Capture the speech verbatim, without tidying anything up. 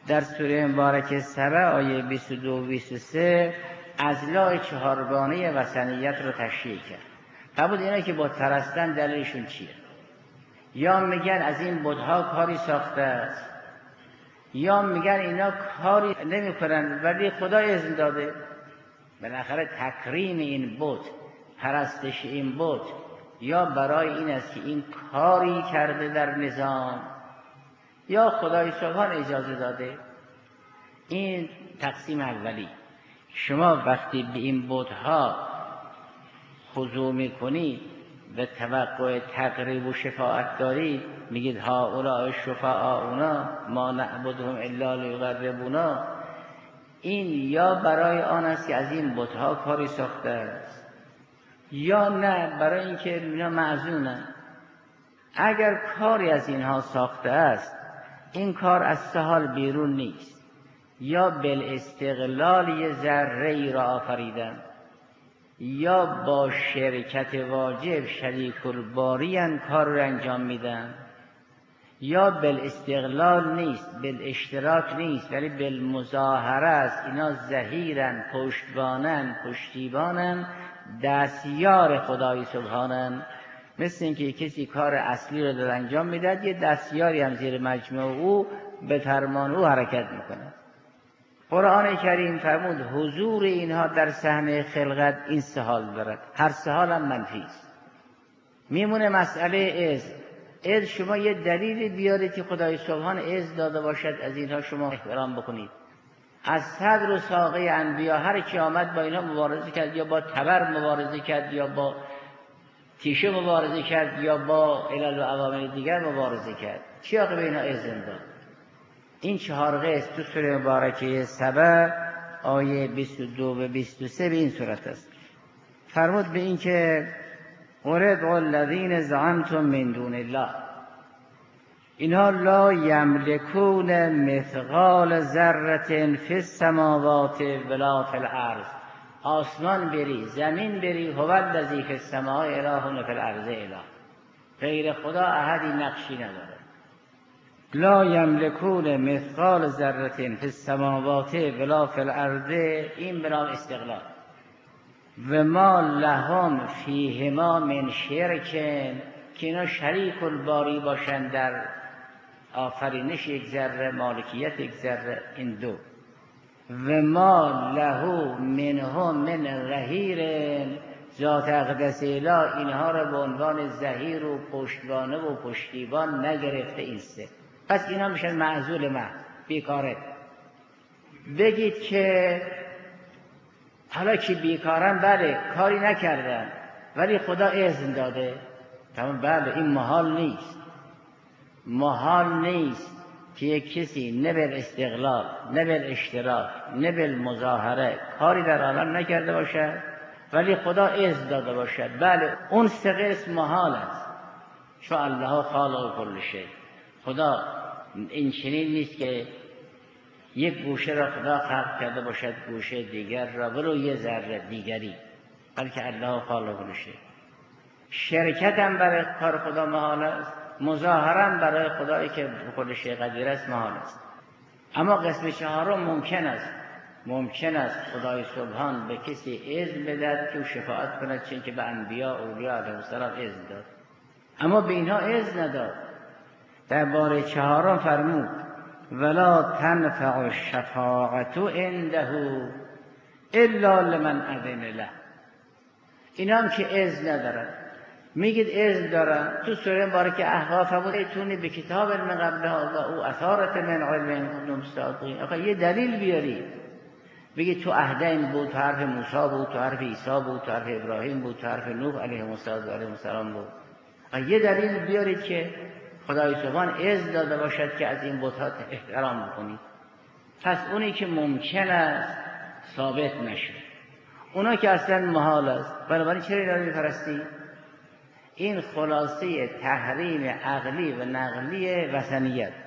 در سوره مبارکه سبع آیه بیست و دو و بیست و سه اضلاع چهارگانه وثنیت رو تشریح کرد. فرمود اینا که بت پرستن دلیلشون چیه؟ یا میگن از این بت‌ها کاری ساخته است، یا میگن اینا کاری نمی‌کنن ولی خدا اذن داده. بالاخره تکریم این بت، پرستش این بت یا برای این است که این کاری کرده در نظام، یا خدای سبحان اجازه داده. این تقسیم اولی. شما وقتی به این بت‌ها خضوع میکنید، به توقع تقریب و شفاعت دارید، میگید ها اونا شفاعاؤنا ما نعبدهم الا لیقربونا، این یا برای آن است که از این بت‌ها کاری ساخته است، یا نه برای اینکه اینا معزونن. اگر کاری از اینها ساخته است، این کار از سهال بیرون نیست، یا بالاستقلال یه ذره را آفریدن، یا با شرکت واجب شریک الباری کار رو انجام میدن، یا بالاستقلال نیست، بالاشتراک نیست، ولی بالمظاهره است. اینا ظهیرن، پشتبانن، پشتیبانن، دستیار خدای سبحانن. مثل اینکه کسی کار اصلی رو در انجام میداد، یه دستیاری هم زیر مجموع او به فرمان او حرکت میکنه. قرآن کریم فرمود حضور اینها در صحنه خلقت این سه حال دارد، هر سه حال هم منفی است. میمونه مسئله اذن. اذن شما یه دلیل بیارید که خدای سبحان اذن داده باشد از اینها شما احترام بکنید. از صدر و ساقه انبیا هر کی آمد با اینها مبارزه کرد، یا با تبر مبارزه کرد، یا با تیشه مبارزه کرد، یا با علل و عوامل دیگر مبارزه کرد. چی آقا به اینها اذن داد؟ این چهار قسم تو سوره مبارکه سبع آیه بیست و دو و بیست و سه به این صورت است. فرمود به این که قرد الذین زعمتم من دون الله، اینها لا یملکون مثقال ذره فی السماوات ولا فی الارض. آسمان بری، زمین بری، هو الذی فی السماء اله و فی الارض اله. غیر خدا احدی نقشی نداره. لا یملکون مثقال ذره فی السماوات ولا فی الارض، این بنام استقلال. و ما لهم فیهما من شرک، که اینا شریک الباری باشند در آفرینش یک ذره، مالکیت یک ذره، این دو. و ما له منهم من ظهیر، ذات اقدس اله اینها را به عنوان ظهیر و پشتوانه و پشتیبان نگرفته. این سه پس اینا میشن معزول محض، بیکاره. بگید که حالا که بیکارن، بله کاری نکردن ولی خدا اذن داده، تمام، بله این محال نیست. محال نیست که یک کسی نه بر استقلال، نه بر اشتراک، نه بر مظاهره کاری در عالم نکرده باشد ولی خدا اذن داده باشد. بله اون سه قسم محال است، چون الله خالق کل شیء. خدا این چنین نیست که یک گوشه را خدا خلق کرده باشد، گوشه دیگر را برو یه ذره دیگری، بلکه الله خالق کل شیء. شرکت هم برای کار خدا محال است، مظاهرم برای خدایی که کل شیء قدیر است محال است. اما قسم چهارم ممکن است. ممکن است خدای سبحان به کسی اذن بدهد که او شفاعت کند، چون که به انبیا اولیا علیهم السلام اذن داد، اما به اینها اذن نداد. در باره چهارم فرمود ولا تنفع الشفاعة عنده الا لمن اذن له. اینا هم که اذن ندارن. میگید اذن دارن، تو سوره مبارکه احقاف فرمود ایتونی به کتاب من قبل هذا او اثارت من علم ان کنتم صادقین. آخه یه دلیل بیارید، بگید تو عهدین بود، تو حرف موسی بود، تو حرف عیسی بود، تو حرف ابراهیم بود، تو حرف نوح علیه السلام بود. یه دلیل بیارید که خدای سبحان اذن داده باشد که از این بت‌ها احترام بکنید. پس اونی که ممکن است ثابت نشه، اونا که اصلا محال است، بنابراین چرا اینا رو می‌پرستی؟ این خلاصه تحریم عقلی و نقلی وثنیت.